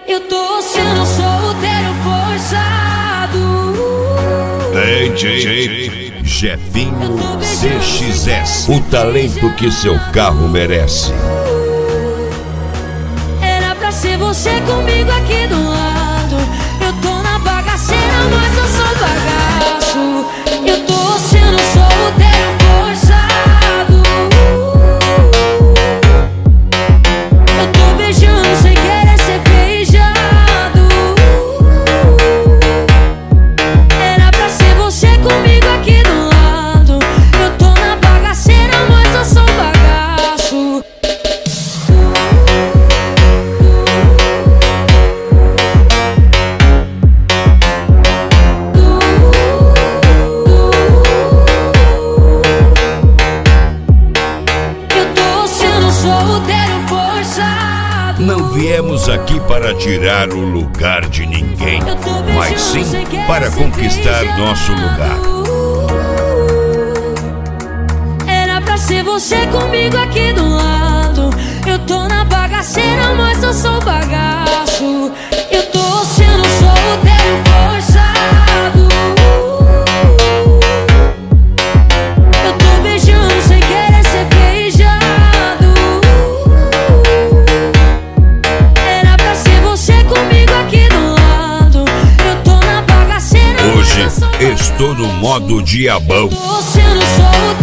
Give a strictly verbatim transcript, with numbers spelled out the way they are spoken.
Eu tô sendo solteiro forçado. D J Jefinho C X S, o talento que seu carro merece. Era pra ser você comigo aqui do lado. Eu tô na bagaceira, mas eu sou bagaço. Eu tô sendo solteiro forçado. Eu tô beijando sem querer ser beijado. Era pra ser você comigo aqui do lado. Eu tô na bagaceira, mas eu sou bagaço. Não viemos aqui para tirar o lugar de ninguém, mas sim para conquistar nosso lugar. Era pra ser você comigo aqui do lado. Eu tô na bagaceira, mas eu sou bagaço. Eu tô sendo solteiro forçado. Eu tô beijando sem querer ser beijado. Hoje estou no modo diabão. Tô sendo solteiro.